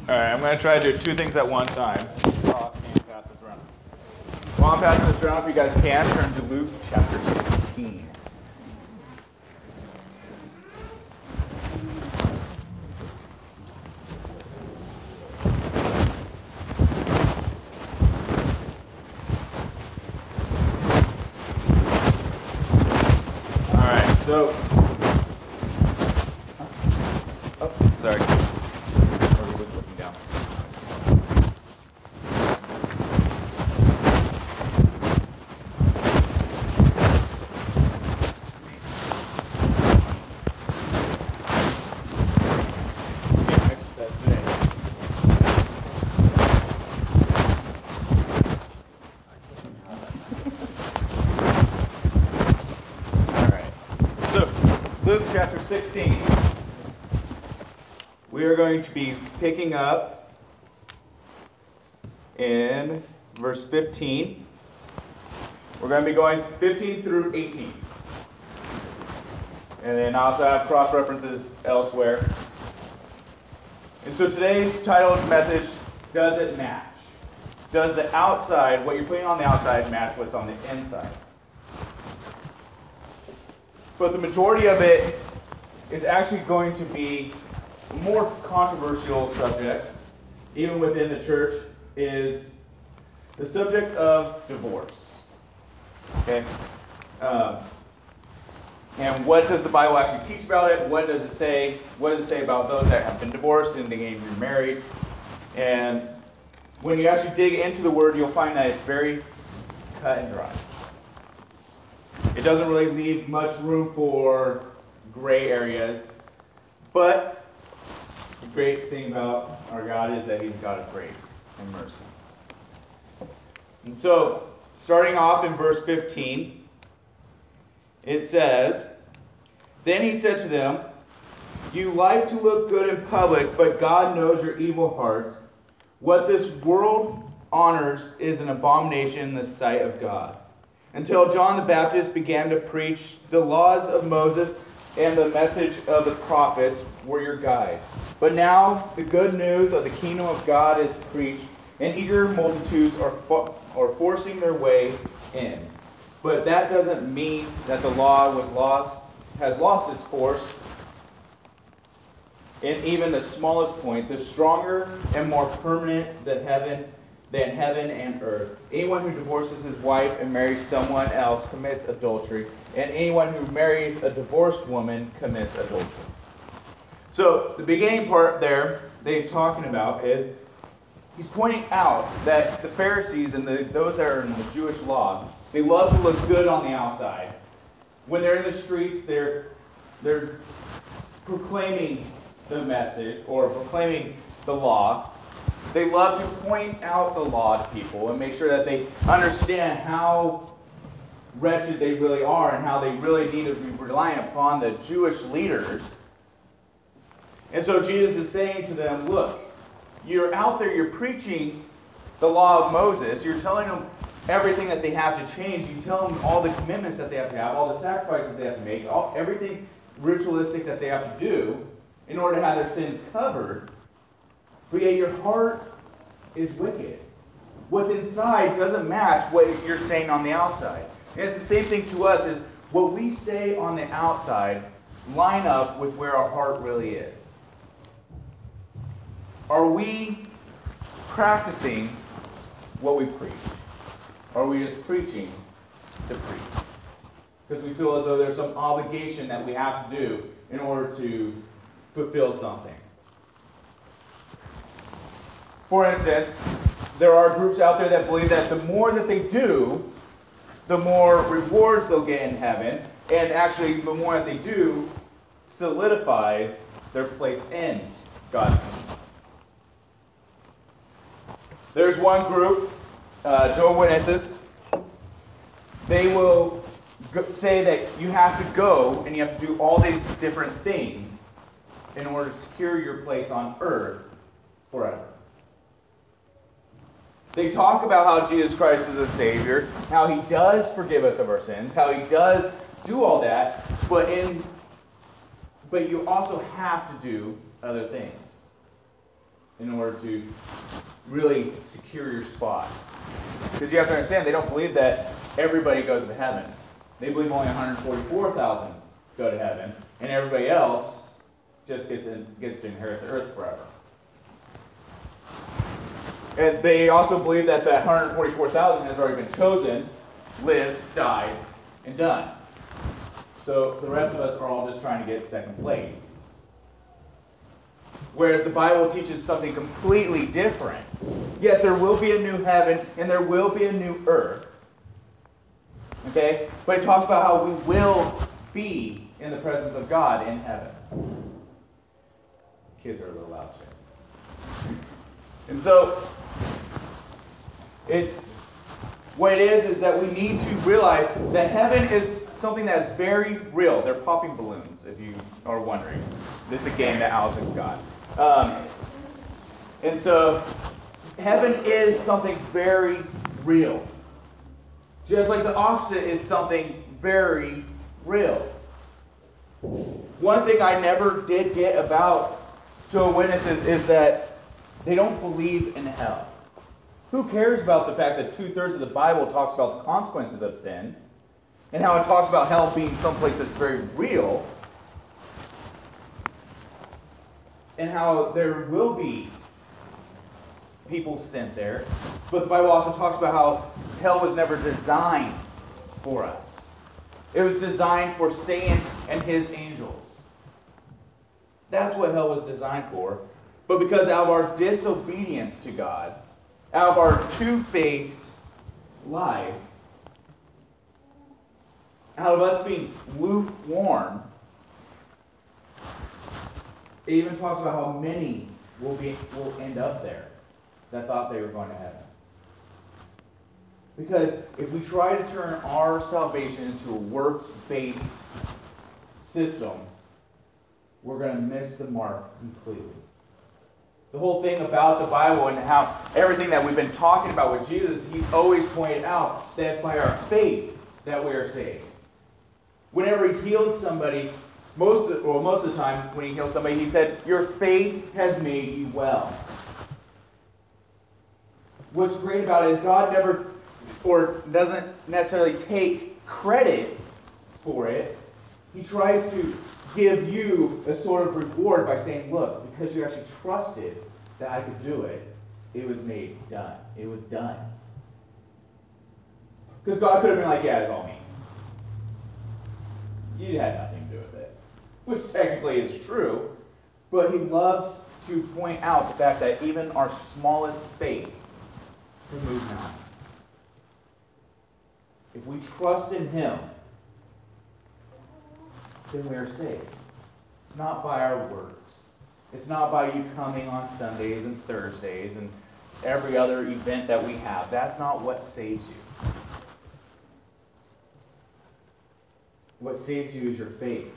All right, I'm going to try to do two things at one time. I'll pass this around. While I'm passing this around, if you guys can, turn to Luke chapter 16. All right, so... Oh, sorry. Or was looking down. Luke chapter 16. We are going to be picking up in verse 15. We're going to be going 15 through 18. And then I also have cross references elsewhere. And so today's titled message, Does It Match? Does the outside, what you're putting on the outside, match what's on the inside? But the majority of it is actually going to be a more controversial subject, even within the church, is the subject of divorce. Okay? And what does the Bible actually teach about it? What does it say? What does it say about those that have been divorced and getting remarried? And when you actually dig into the word, you'll find that it's very cut and dry. It doesn't really leave much room for gray areas. But the great thing about our God is that He's a God of grace and mercy. And so, starting off in verse 15, it says, Then He said to them, You like to look good in public, but God knows your evil hearts. What this world honors is an abomination in the sight of God. Until John the Baptist began to preach, the laws of Moses and the message of the prophets were your guides. But now the good news of the kingdom of God is preached, and eager multitudes are forcing their way in. But that doesn't mean that the law has lost its force. In even the smallest point, the stronger and more permanent than heaven and earth. Anyone who divorces his wife and marries someone else commits adultery, and anyone who marries a divorced woman commits adultery. So the beginning part there that he's talking about is he's pointing out that the Pharisees and those that are in the Jewish law, they love to look good on the outside. When they're in the streets, they're proclaiming the message or proclaiming the law. They love to point out the law to people and make sure that they understand how wretched they really are and how they really need to be reliant upon the Jewish leaders. And so Jesus is saying to them, look, you're out there, you're preaching the law of Moses, you're telling them everything that they have to change, you tell them all the commitments that they have to have, all the sacrifices they have to make, everything ritualistic that they have to do in order to have their sins covered. But yet your heart is wicked. What's inside doesn't match what you're saying on the outside. And it's the same thing to us, is what we say on the outside line up with where our heart really is. Are we practicing what we preach? Or are we just preaching to preach? Because we feel as though there's some obligation that we have to do in order to fulfill something. For instance, there are groups out there that believe that the more that they do, the more rewards they'll get in heaven, and actually the more that they do solidifies their place in God's kingdom. There's one group, Jehovah's Witnesses. They will say that you have to go and you have to do all these different things in order to secure your place on earth forever. They talk about how Jesus Christ is the Savior, how He does forgive us of our sins, how He does do all that, but you also have to do other things. in order to really secure your spot. Because you have to understand, they don't believe that everybody goes to heaven. They believe only 144,000 go to heaven, and everybody else just gets to inherit the earth forever. And they also believe that the 144,000 has already been chosen, lived, died, and done. So the rest of us are all just trying to get second place. Whereas the Bible teaches something completely different. Yes, there will be a new heaven and there will be a new earth. Okay? But it talks about how we will be in the presence of God in heaven. Kids are a little loud today. And so, what it is that we need to realize that heaven is something that is very real. They're popping balloons, if you are wondering. It's a game that Allison got. And so, heaven is something very real. Just like the opposite is something very real. One thing I never did get about Jehovah's Witnesses is that they don't believe in hell. Who cares about the fact that 2/3 of the Bible talks about the consequences of sin, and how it talks about hell being someplace that's very real, and how there will be people sent there. But the Bible also talks about how hell was never designed for us. It was designed for Satan and his angels. That's what hell was designed for. But because out of our disobedience to God, out of our two-faced lives, out of us being lukewarm, it even talks about how many will end up there that thought they were going to heaven. Because if we try to turn our salvation into a works-based system, we're going to miss the mark completely. The whole thing about the Bible and how everything that we've been talking about with Jesus, he's always pointed out that it's by our faith that we are saved. Whenever he healed somebody, most of the time when he healed somebody, he said, "Your faith has made you well." What's great about it is God never, or doesn't necessarily take credit for it. He tries to give you a sort of reward by saying, "Look, because you actually trusted that I could do it, it was made done. It was done." Because God could have been like, "Yeah, it's all me. You had nothing to do with it." Which technically is true, but he loves to point out the fact that even our smallest faith can move mountains. If we trust in him, then we are saved. It's not by our works. It's not by you coming on Sundays and Thursdays and every other event that we have. That's not what saves you. What saves you is your faith.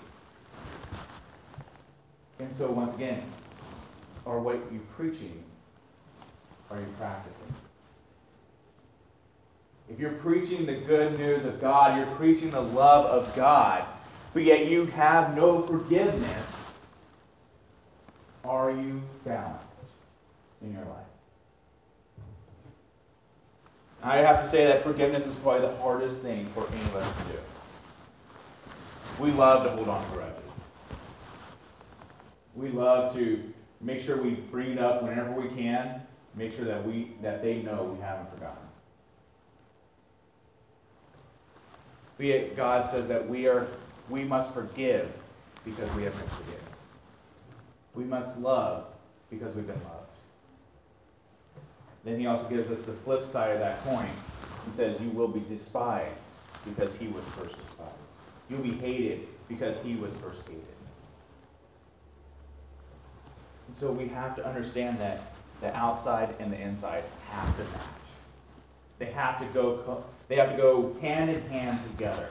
And so once again, are what you're preaching, are you practicing? If you're preaching the good news of God, you're preaching the love of God, but yet you have no forgiveness, are you balanced in your life? I have to say that forgiveness is probably the hardest thing for any of us to do. We love to hold on to grudges. We love to make sure we bring it up whenever we can, make sure that they know we haven't forgotten. But yet God says that we must forgive because we have been forgiven. We must love because we've been loved. Then he also gives us the flip side of that coin and says, you will be despised because he was first despised. You'll be hated because he was first hated. And so we have to understand that the outside and the inside have to match. They have to go hand in hand together.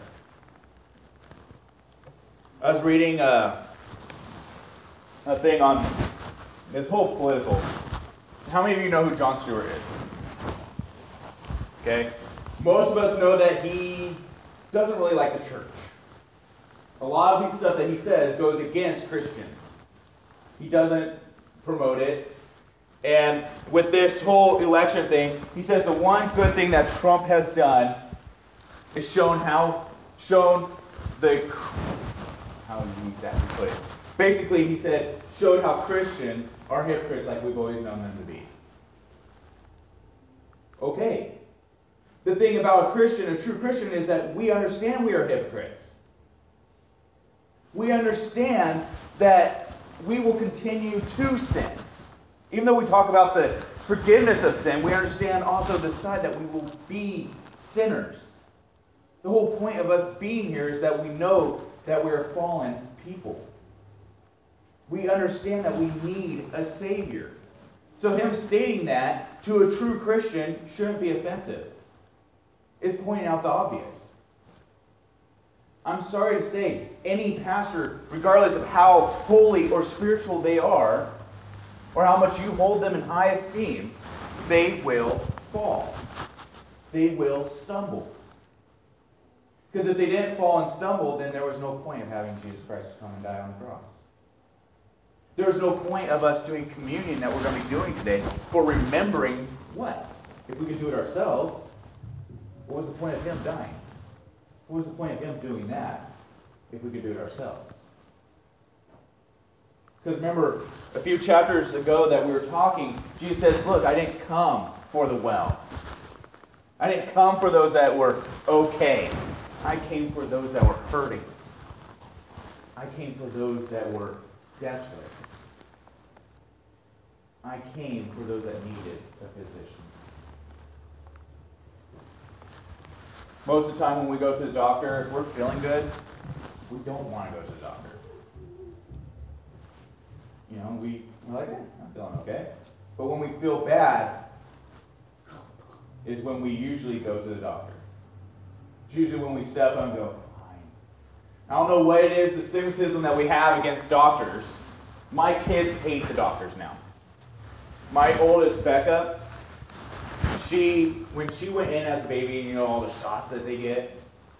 I was reading a thing on this whole political. How many of you know who Jon Stewart is? Okay? Most of us know that he doesn't really like the church. A lot of the stuff that he says goes against Christians. He doesn't promote it. And with this whole election thing, he says the one good thing that Trump has done is shown the, how do you exactly put it? Basically, he said, showed how Christians are hypocrites like we've always known them to be. Okay. The thing about a true Christian, is that we understand we are hypocrites. We understand that we will continue to sin. Even though we talk about the forgiveness of sin, we understand also the side that we will be sinners. The whole point of us being here is that we know that we are fallen people. We understand that we need a Savior. So him stating that to a true Christian shouldn't be offensive. It's pointing out the obvious. I'm sorry to say, any pastor, regardless of how holy or spiritual they are, or how much you hold them in high esteem, they will fall. They will stumble. Because if they didn't fall and stumble, then there was no point of having Jesus Christ come and die on the cross. There was no point of us doing communion that we're going to be doing today for remembering what? If we could do it ourselves, what was the point of him dying? What was the point of him doing that if we could do it ourselves? Because remember, a few chapters ago that we were talking, Jesus says, look, I didn't come for the well. I didn't come for those that were okay. I came for those that were hurting. I came for those that were desperate. I came for those that needed a physician. Most of the time when we go to the doctor, if we're feeling good, we don't want to go to the doctor. You know, we're like, I'm feeling okay. But when we feel bad, is when we usually go to the doctor. It's usually when we step on and go, fine. I don't know what it is, the stigmatism that we have against doctors. My kids hate the doctors now. My oldest, Becca, when she went in as a baby, you know, all the shots that they get,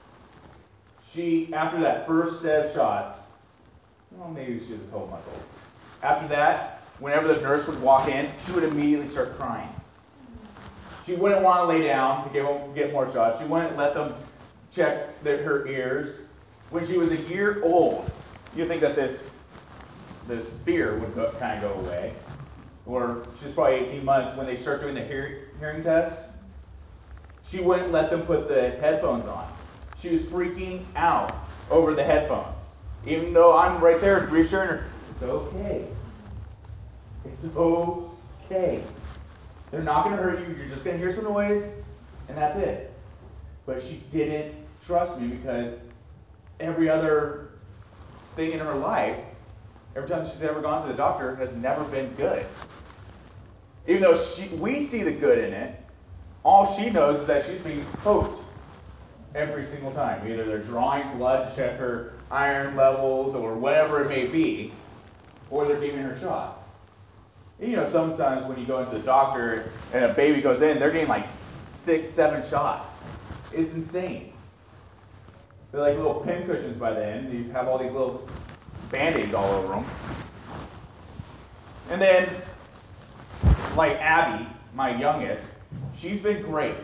after that first set of shots, well, maybe she was a couple months old. After that, whenever the nurse would walk in, she would immediately start crying. She wouldn't want to lay down to get more shots. She wouldn't let them check her ears. When she was a year old, you'd think that this fear would kind of go away. Or she was probably 18 months when they start doing the hearing test. She wouldn't let them put the headphones on. She was freaking out over the headphones. Even though I'm right there reassuring her, it's okay. It's okay. They're not going to hurt you. You're just going to hear some noise, and that's it. But she didn't trust me because every other thing in her life, every time she's ever gone to the doctor, has never been good. Even though we see the good in it, all she knows is that she's being poked every single time. Either they're drawing blood to check her iron levels or whatever it may be, or they're giving her shots. You know, sometimes when you go into the doctor and a baby goes in, they're getting like 6, 7 shots. It's insane. They're like little pin cushions by the end. You have all these little Band-Aids all over them. And then, like Abby, my youngest, she's been great.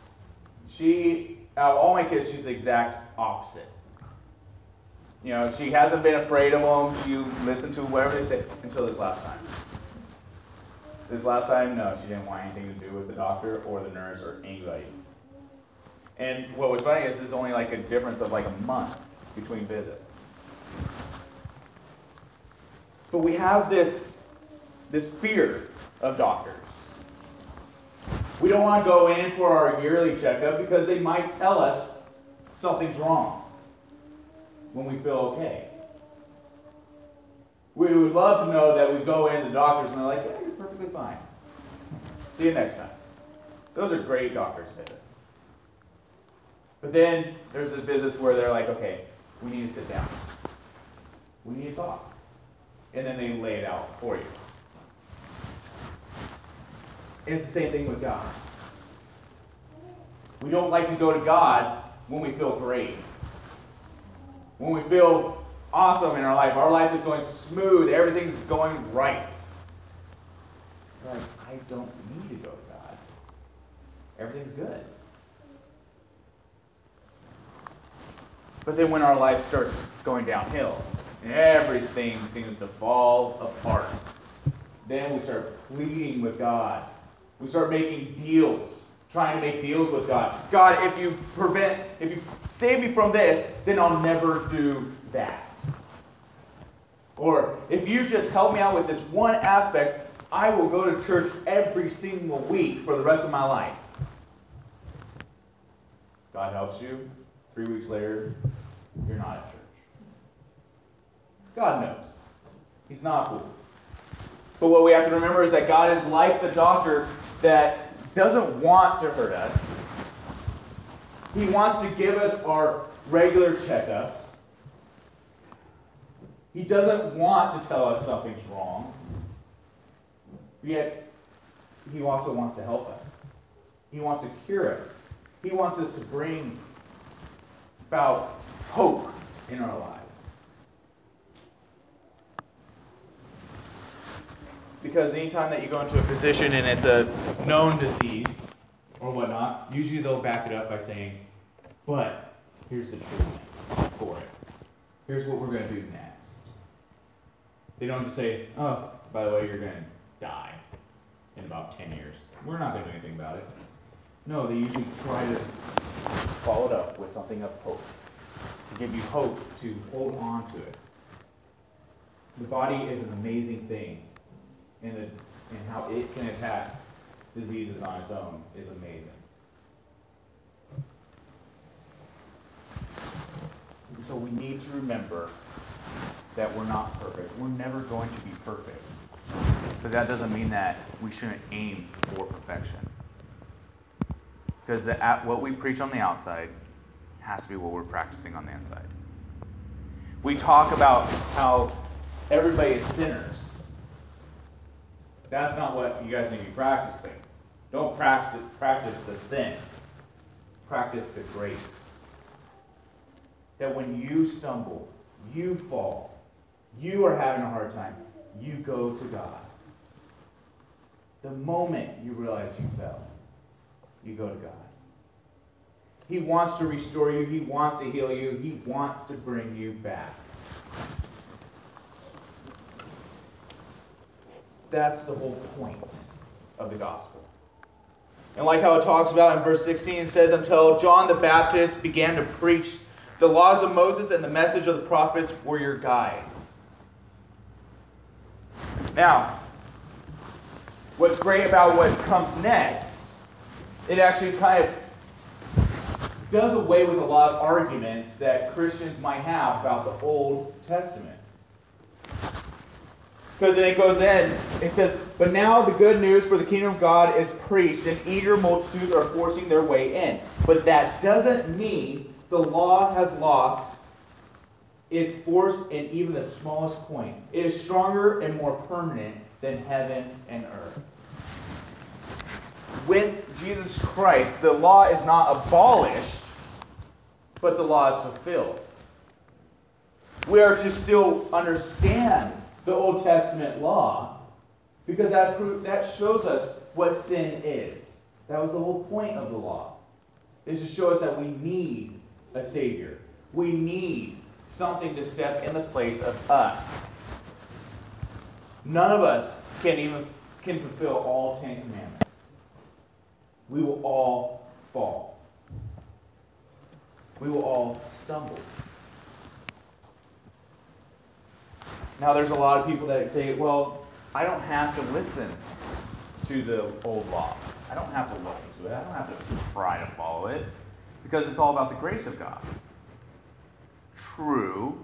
Out of all my kids, she's the exact opposite. You know, she hasn't been afraid of them. She listened to whatever they say until this last time. This last time, no, she didn't want anything to do with the doctor or the nurse or anybody. And what was funny is there's only like a difference of like a month between visits. But we have this fear of doctors. We don't want to go in for our yearly checkup because they might tell us something's wrong when we feel okay. We would love to know that we go in to doctors and they're like, yeah, you're perfectly fine. See you next time. Those are great doctor's visits. But then there's the visits where they're like, okay, we need to sit down. We need to talk. And then they lay it out for you. And it's the same thing with God. We don't like to go to God when we feel great. When we feel awesome in our life is going smooth, everything's going right. You're like, I don't need to go to God. Everything's good. But then when our life starts going downhill, and everything seems to fall apart, then we start pleading with God. We start making deals, trying to make deals with God. God, if you save me from this, then I'll never do that. Or if you just help me out with this one aspect, I will go to church every single week for the rest of my life. God helps you. 3 weeks later, you're not at church. God knows. He's not fooled. But what we have to remember is that God is like the doctor that doesn't want to hurt us. He wants to give us our regular checkups. He doesn't want to tell us something's wrong. Yet, He also wants to help us. He wants to cure us. He wants us to bring about hope in our lives. Because anytime that you go into a physician and it's a known disease or whatnot, usually they'll back it up by saying, but here's the treatment for it. Here's what we're going to do next. They don't just say, oh, by the way, you're going to die in about 10 years. We're not going to do anything about it. No, they usually try to follow it up with something of hope, to give you hope to hold on to it. The body is an amazing thing, and how it can attack diseases on its own is amazing. So we need to remember that we're not perfect. We're never going to be perfect. But that doesn't mean that we shouldn't aim for perfection. Because what we preach on the outside has to be what we're practicing on the inside. We talk about how everybody is sinners. That's not what you guys need to be practicing. Don't practice the sin. Practice the grace. That when you stumble, you fall, you are having a hard time, you go to God. The moment you realize you fell, you go to God. He wants to restore you. He wants to heal you. He wants to bring you back. That's the whole point of the gospel. And like how it talks about in verse 16, it says, until John the Baptist began to preach, the laws of Moses and the message of the prophets were your guides. Now, what's great about what comes next, it actually kind of does away with a lot of arguments that Christians might have about the Old Testament. Because then it goes in, it says, but now the good news for the kingdom of God is preached, and eager multitudes are forcing their way in. But that doesn't mean the law has lost its force in even the smallest point. It is stronger and more permanent than heaven and earth. With Jesus Christ, the law is not abolished, but the law is fulfilled. We are to still understand the Old Testament law, because that shows us what sin is. That was the whole point of the law, is to show us that we need a Savior. We need something to step in the place of us. None of us can fulfill all 10 commandments. We will all fall. We will all stumble. Now, there's a lot of people that say, well, I don't have to listen to the old law. I don't have to listen to it. I don't have to try to follow it, because it's all about the grace of God. True.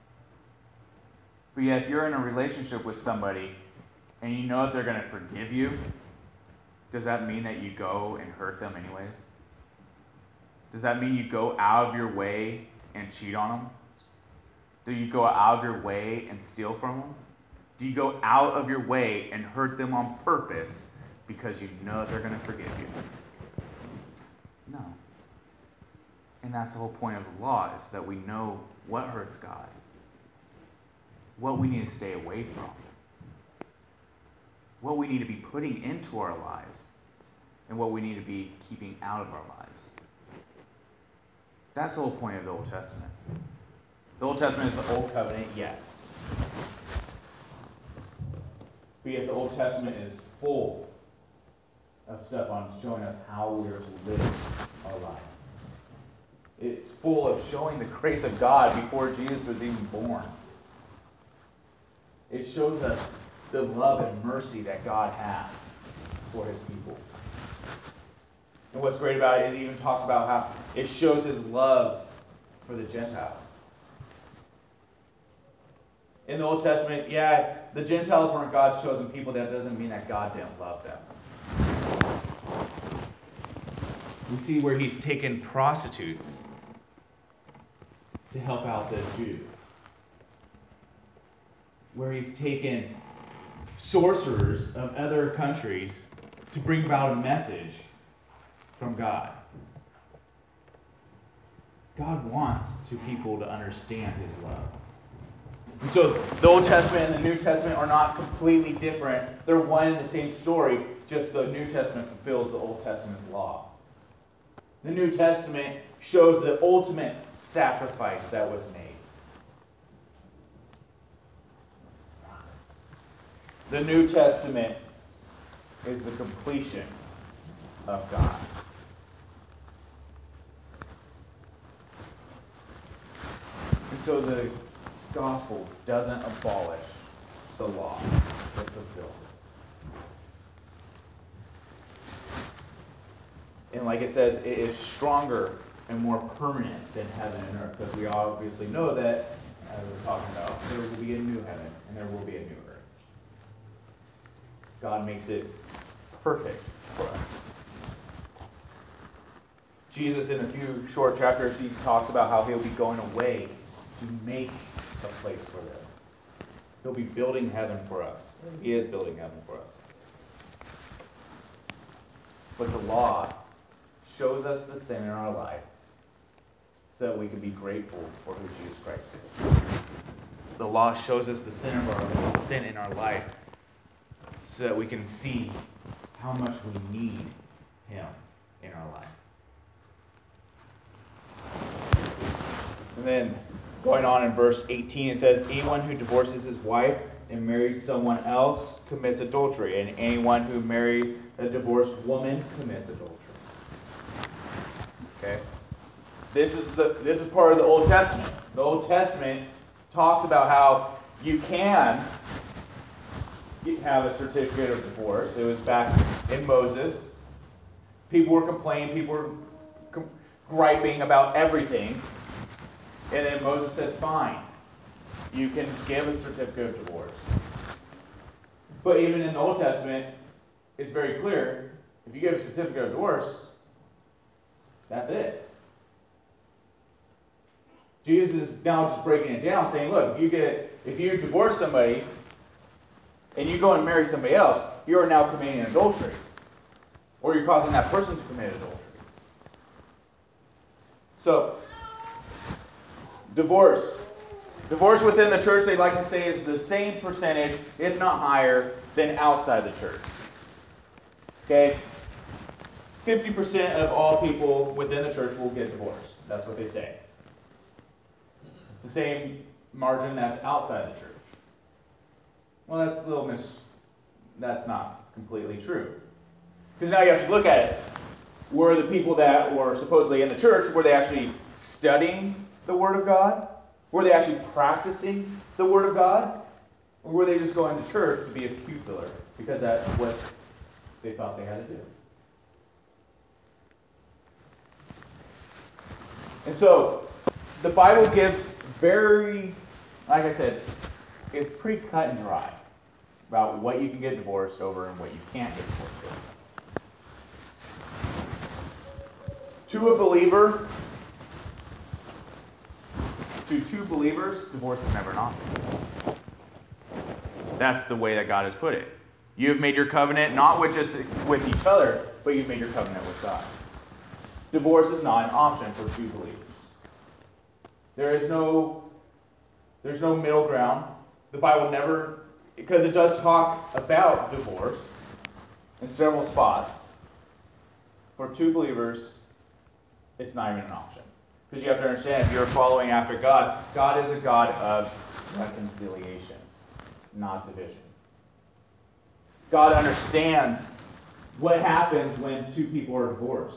But yet, if you're in a relationship with somebody and you know that they're going to forgive you, does that mean that you go and hurt them anyways? Does that mean you go out of your way and cheat on them? Do you go out of your way and steal from them? Do you go out of your way and hurt them on purpose because you know they're going to forgive you? No. And that's the whole point of the law, is that we know what hurts God, what we need to stay away from. what we need to be putting into our lives and what we need to be keeping out of our lives. That's the whole point of the Old Testament. The Old Testament is the Old Covenant, yes. But yet the Old Testament is full of stuff on showing us how we are to live our life. It's full of showing the grace of God before Jesus was even born. It shows us the love and mercy that God has for his people. And what's great about it, it even talks about how it shows his love for the Gentiles. In the Old Testament, yeah, the Gentiles weren't God's chosen people. That doesn't mean that God didn't love them. We see where he's taken prostitutes to help out the Jews. Where he's taken sorcerers of other countries to bring about a message from God. God wants people to understand his love. And so the Old Testament and the New Testament are not completely different. They're one and the same story, just the New Testament fulfills the Old Testament's law. The New Testament shows the ultimate sacrifice that was made. The New Testament is the completion of God. And so the gospel doesn't abolish the law, it fulfills it. And like it says, it is stronger and more permanent than heaven and earth. Because we obviously know that, as I was talking about, there will be a new heaven and there will be a new earth. God makes it perfect for us. Jesus, in a few short chapters, he talks about how he'll be going away to make a place for them. He'll be building heaven for us. He is building heaven for us. But the law shows us the sin in our life so that we can be grateful for who Jesus Christ is. The law shows us the sin in our life so that we can see how much we need him in our life. And then going on in verse 18, it says, anyone who divorces his wife and marries someone else commits adultery, and anyone who marries a divorced woman commits adultery. Okay? This is part of the Old Testament. The Old Testament talks about how you can have a certificate of divorce. It was back in Moses. People were complaining, people were griping about everything. And then Moses said, fine, you can give a certificate of divorce. But even in the Old Testament, it's very clear, if you give a certificate of divorce, that's it. Jesus is now just breaking it down, saying, look, if you divorce somebody, and you go and marry somebody else, you are now committing adultery. Or you're causing that person to commit adultery. So, divorce. Divorce within the church, they like to say, is the same percentage, if not higher, than outside the church. Okay? 50% of all people within the church will get divorced. That's what they say. It's the same margin that's outside the church. Well, that's not completely true. Because now you have to look at it. Were the people that were supposedly in the church, were they actually studying the Word of God? Were they actually practicing the Word of God? Or were they just going to church to be a pew filler? Because that's what they thought they had to do. And so, the Bible gives very, like I said, it's pretty cut and dry about what you can get divorced over and what you can't get divorced over. To two believers, divorce is never an option. That's the way that God has put it. You have made your covenant not just with each other, but you've made your covenant with God. Divorce is not an option for two believers. There's no middle ground. The Bible never because it does talk about divorce in several spots, for two believers, it's not even an option. Because you have to understand, if you're following after God, God is a God of reconciliation, not division. God understands what happens when two people are divorced.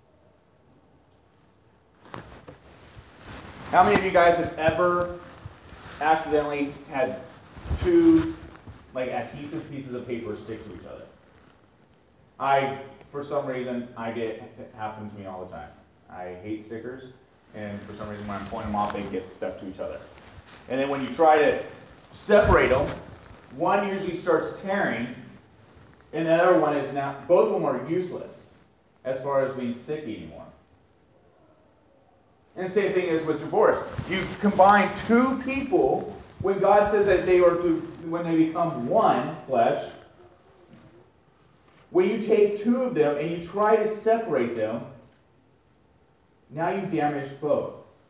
How many of you guys have ever accidentally had two adhesive pieces of paper stick to each other? For some reason, it happens to me all the time. I hate stickers, and for some reason when I'm pulling them off, they get stuck to each other. And then when you try to separate them, one usually starts tearing, and the other one is now, both of them are useless as far as being sticky anymore. And the same thing is with divorce. You combine two people, when God says that when they become one flesh, when you take two of them and you try to separate them, now you've damaged both.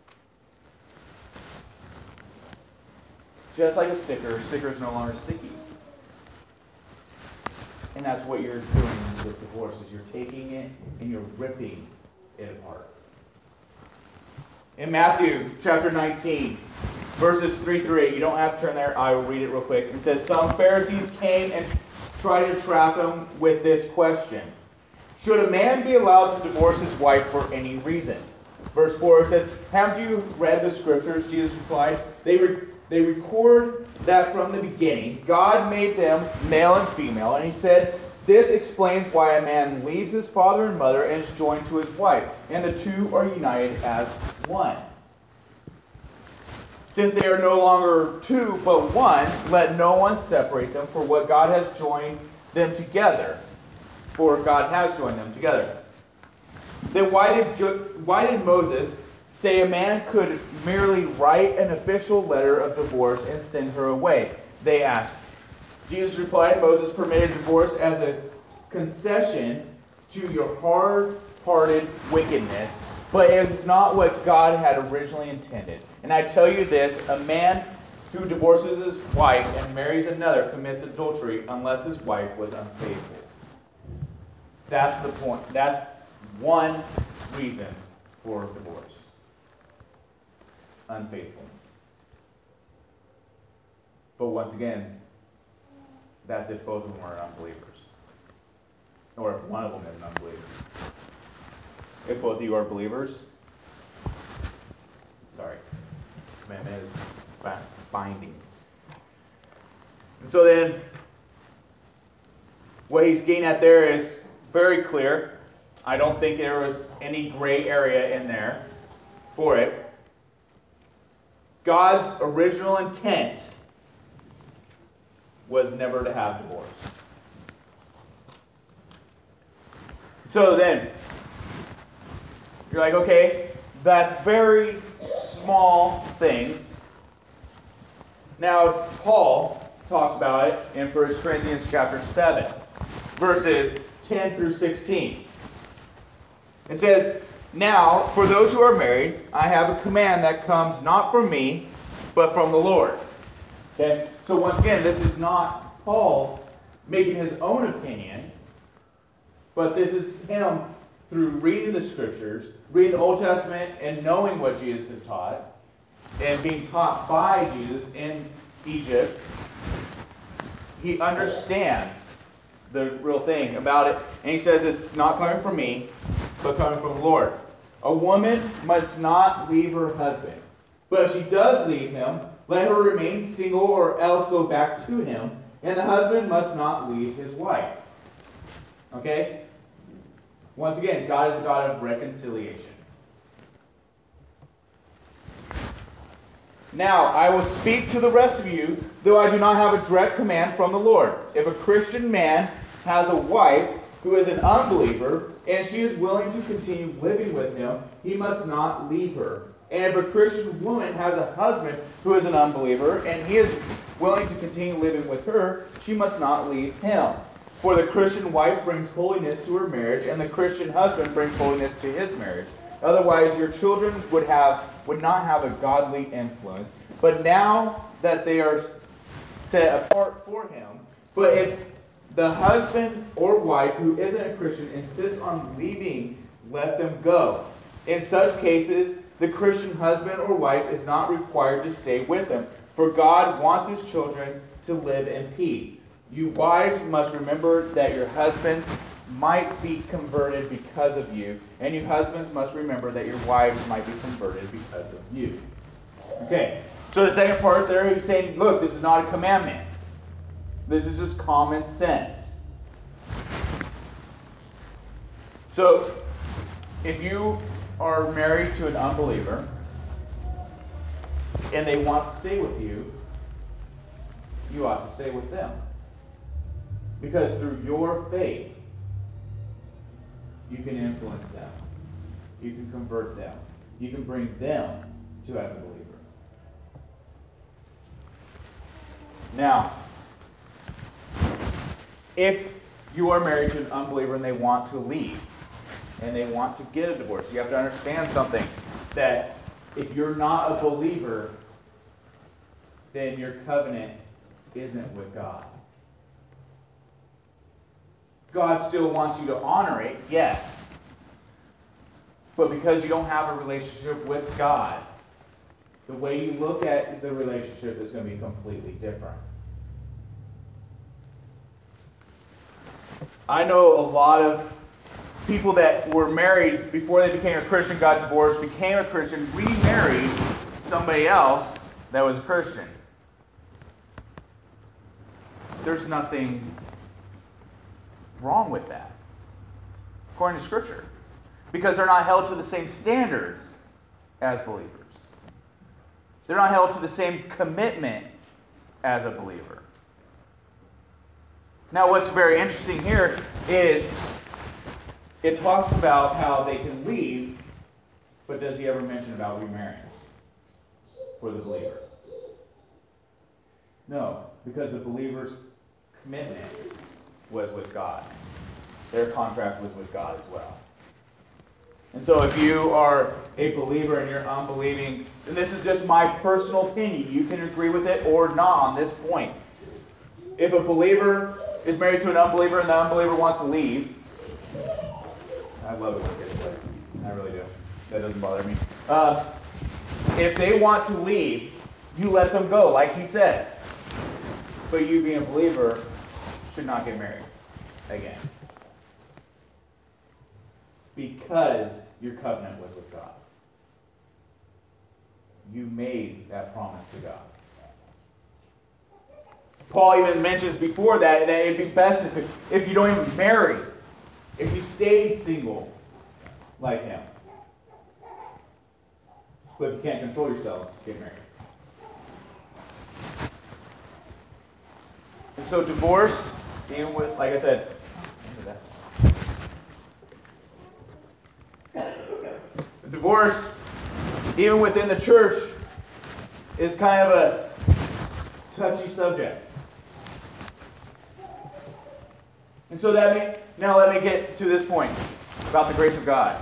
Just like a sticker is no longer sticky. And that's what you're doing with divorce, is you're taking it and you're ripping it apart. In Matthew chapter 19, verses 3 through 8, you don't have to turn there, I will read it real quick. It says, some Pharisees came and tried to trap him with this question: should a man be allowed to divorce his wife for any reason? Verse 4, it says, haven't you read the scriptures? Jesus replied, they record that from the beginning God made them male and female, and he said, this explains why a man leaves his father and mother and is joined to his wife, and the two are united as one. Since they are no longer two but one, let no one separate them, for what God has joined them together. For God has joined them together. Then why did Moses say a man could merely write an official letter of divorce and send her away? They asked. Jesus replied, Moses permitted divorce as a concession to your hard-hearted wickedness, but it was not what God had originally intended. And I tell you this, a man who divorces his wife and marries another commits adultery unless his wife was unfaithful. That's the point. That's one reason for divorce. Unfaithfulness. But once again, that's if both of them are unbelievers. Or if one of them is an unbeliever. If both of you are believers, commitment is binding. And so then, what he's getting at there is very clear. I don't think there was any gray area in there for it. God's original intent was never to have divorce. So then, you're like, okay, that's very small things. Now, Paul talks about it in 1 Corinthians chapter 7, verses 10 through 16. It says, now, for those who are married, I have a command that comes not from me, but from the Lord. Okay? So once again, this is not Paul making his own opinion, but this is him through reading the scriptures, reading the Old Testament and knowing what Jesus has taught, and being taught by Jesus in Egypt. He understands the real thing about it, and he says it's not coming from me, but coming from the Lord. A woman must not leave her husband, but if she does leave him, let her remain single or else go back to him, and the husband must not leave his wife. Okay? Once again, God is a God of reconciliation. Now, I will speak to the rest of you, though I do not have a direct command from the Lord. If a Christian man has a wife who is an unbeliever, and she is willing to continue living with him, he must not leave her. And if a Christian woman has a husband who is an unbeliever, and he is willing to continue living with her, she must not leave him. For the Christian wife brings holiness to her marriage, and the Christian husband brings holiness to his marriage. Otherwise, your children would not have a godly influence. But now that they are set apart for him. But if the husband or wife who isn't a Christian insists on leaving, let them go. In such cases, the Christian husband or wife is not required to stay with them, for God wants his children to live in peace. You wives must remember that your husbands might be converted because of you, and you husbands must remember that your wives might be converted because of you. Okay, so the second part there, he's saying, look, this is not a commandment. This is just common sense. So, if you are married to an unbeliever, and they want to stay with you, you ought to stay with them. Because through your faith, you can influence them. You can convert them. You can bring them to as a believer. Now, if you are married to an unbeliever and they want to leave, and they want to get a divorce, you have to understand something, that if you're not a believer, then your covenant isn't with God. God still wants you to honor it, yes. But because you don't have a relationship with God, the way you look at the relationship is going to be completely different. I know a lot of people that were married before they became a Christian, got divorced, became a Christian, remarried somebody else that was a Christian. There's nothing wrong with that, according to Scripture, because they're not held to the same standards as believers. They're not held to the same commitment as a believer. Now, what's very interesting here is it talks about how they can leave, but does he ever mention about remarrying for the believer? No, because the believer's commitment was with God. Their contract was with God as well. And so if you are a believer and you're unbelieving, and this is just my personal opinion, you can agree with it or not on this point. If a believer is married to an unbeliever and the unbeliever wants to leave, I love it when it gets played. I really do. That doesn't bother me. If they want to leave, you let them go, like he says. But you, being a believer, should not get married again. Because your covenant was with God. You made that promise to God. Paul even mentions before that it'd be best if you don't even marry, if you stayed single like him. But if you can't control yourselves, get married. And so divorce, even with, like I said, divorce, even within the church, is kind of a touchy subject. And so now let me get to this point about the grace of God.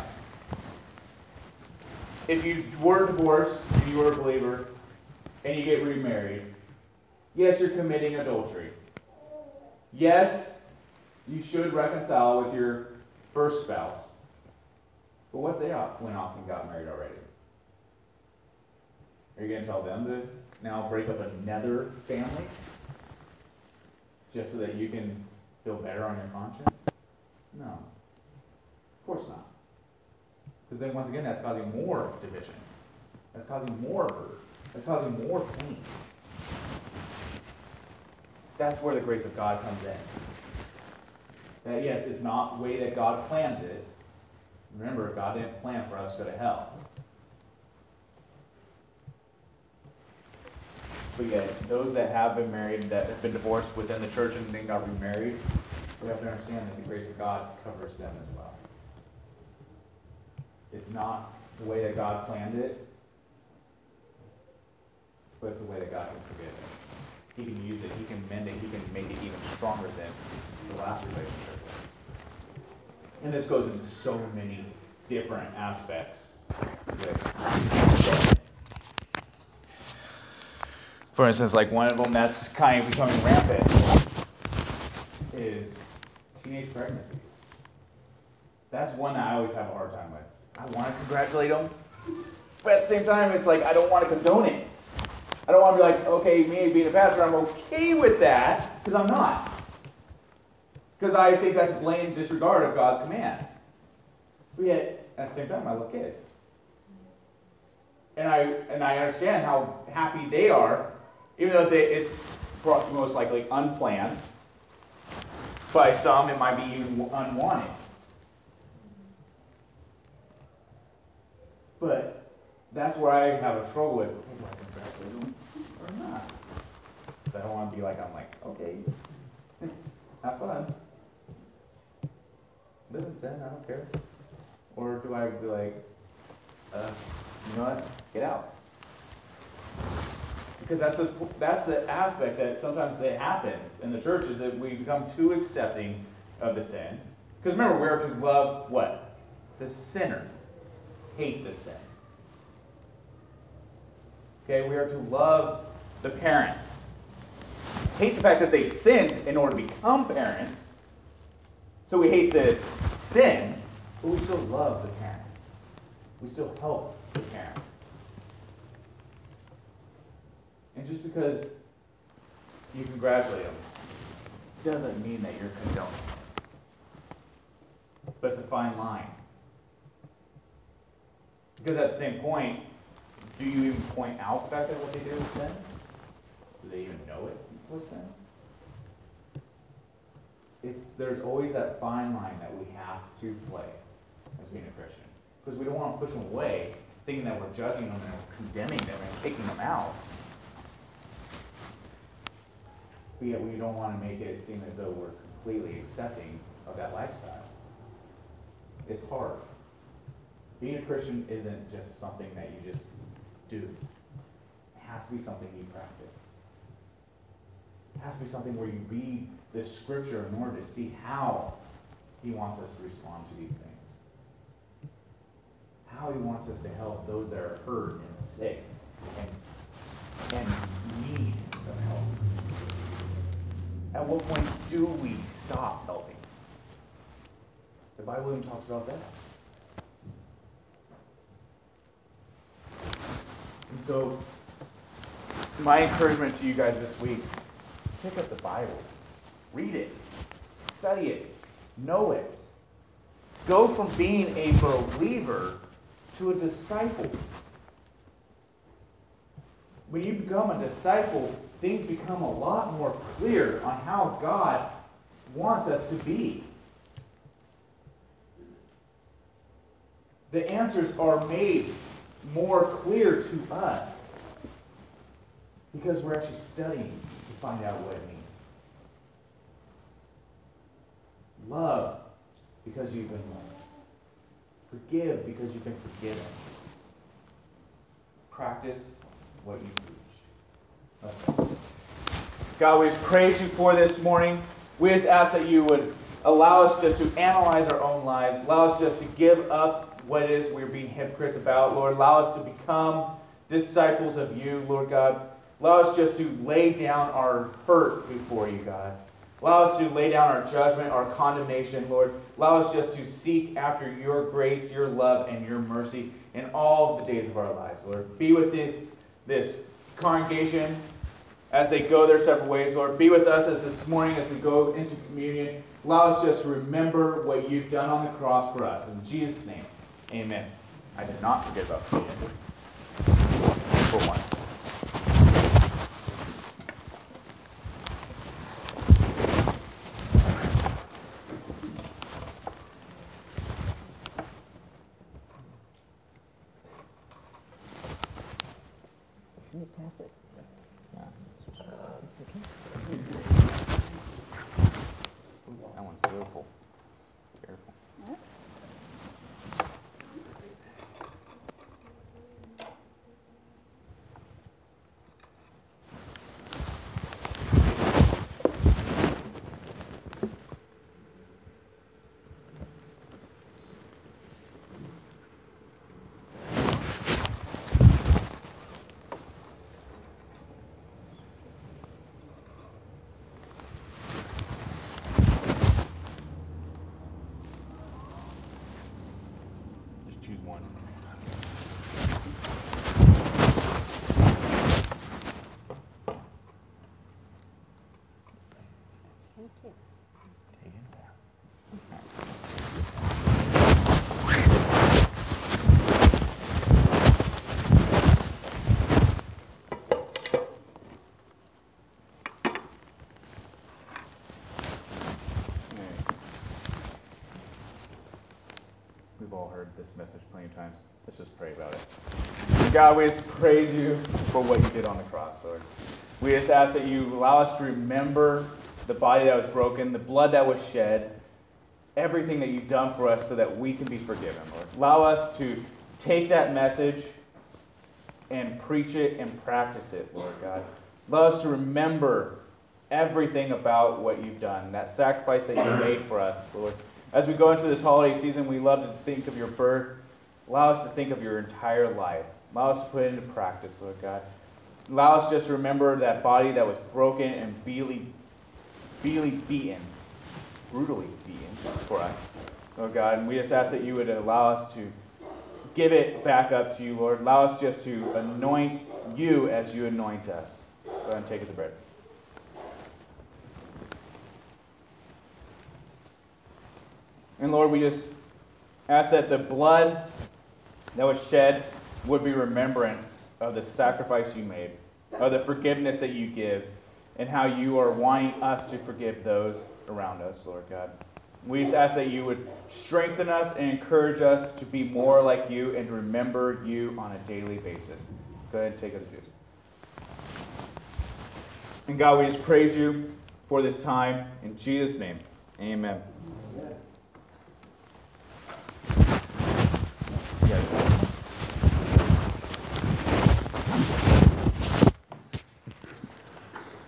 If you were divorced and you were a believer and you get remarried, yes, you're committing adultery. Yes, you should reconcile with your first spouse. But what if they went off and got married already? Are you going to tell them to now break up another family? Just so that you can feel better on your conscience? No. Of course not. Because then once again, that's causing more division. That's causing more hurt. That's causing more pain. That's where the grace of God comes in. That yes, it's not the way that God planned it. Remember, God didn't plan for us to go to hell. But yet, those that have been married and that have been divorced within the church and then got remarried, we have to understand that the grace of God covers them as well. It's not the way that God planned it, but it's the way that God can forgive it. He can use it, He can mend it, He can make it even stronger than the last relationship was. And this goes into so many different aspects. For instance, like one of them that's kind of becoming rampant is teenage pregnancies. That's one that I always have a hard time with. I want to congratulate them, but at the same time, it's like I don't want to condone it. I don't want to be like, okay, me being a pastor, I'm okay with that, because I'm not. Because I think that's blatant disregard of God's command. But yet, at the same time, I love kids. And I understand how happy they are, even though it's most likely unplanned. By some, it might be even unwanted. But that's where I have a struggle with, okay, do I congratulate them or not? I don't want to be like, I'm like, okay, have fun. Live in sin, I don't care. Or do I be like, you know what, get out? Because that's the aspect that sometimes it happens in the church, is that we become too accepting of the sin. Because remember, we are to love what? The sinner. Hate the sin. Okay, we are to love the parents. Hate the fact that they sinned in order to become parents. So we hate the sin, but we still love the parents. We still help the parents. And just because you congratulate them doesn't mean that you're condoning it. But it's a fine line. Because at the same point, do you even point out the fact that what they did was sin? Do they even know it was sin? There's always that fine line that we have to play as being a Christian. Because we don't want to push them away, thinking that we're judging them and we're condemning them and kicking them out. But yet we don't want to make it seem as though we're completely accepting of that lifestyle. It's hard. Being a Christian isn't just something that you just do. It has to be something you practice. It has to be something where you read the scripture in order to see how he wants us to respond to these things. How he wants us to help those that are hurt and sick and need of help. At what point do we stop helping? The Bible even talks about that. And so, my encouragement to you guys this week, pick up the Bible. Read it. Study it. Know it. Go from being a believer to a disciple. When you become a disciple, things become a lot more clear on how God wants us to be. The answers are made more clear to us because we're actually studying to find out what it means. Love because you've been loved. Forgive because you've been forgiven. Practice what you preach. Okay. God, we just praise you for this morning. We just ask that you would allow us just to analyze our own lives. Allow us just to give up what it is we're being hypocrites about, Lord. Allow us to become disciples of you, Lord God. Allow us just to lay down our hurt before you, God. Allow us to lay down our judgment, our condemnation, Lord. Allow us just to seek after your grace, your love, and your mercy in all of the days of our lives, Lord. Be with this congregation as they go their separate ways, Lord. Be with us as this morning as we go into communion. Allow us just to remember what you've done on the cross for us. In Jesus' name, amen. I did not forget about communion. For one. Can you pass it? Yeah. It's okay. That one's beautiful. Careful. We've all heard this message plenty of times. Let's just pray about it. God, we just praise you for what you did on the cross, Lord. We just ask that you allow us to remember the body that was broken, the blood that was shed, everything that you've done for us so that we can be forgiven, Lord. Allow us to take that message and preach it and practice it, Lord God. Allow us to remember everything about what you've done, that sacrifice that you made for us, Lord. As we go into this holiday season, we love to think of your birth. Allow us to think of your entire life. Allow us to put it into practice, Lord God. Allow us just to remember that body that was broken and brutally beaten for us, Lord God. And we just ask that you would allow us to give it back up to you, Lord. Allow us just to anoint you as you anoint us. Go ahead and take the bread. And Lord, we just ask that the blood that was shed would be remembrance of the sacrifice you made, of the forgiveness that you give, and how you are wanting us to forgive those around us, Lord God. We just ask that you would strengthen us and encourage us to be more like you and to remember you on a daily basis. Go ahead and take the juice. And God, we just praise you for this time. In Jesus' name, amen.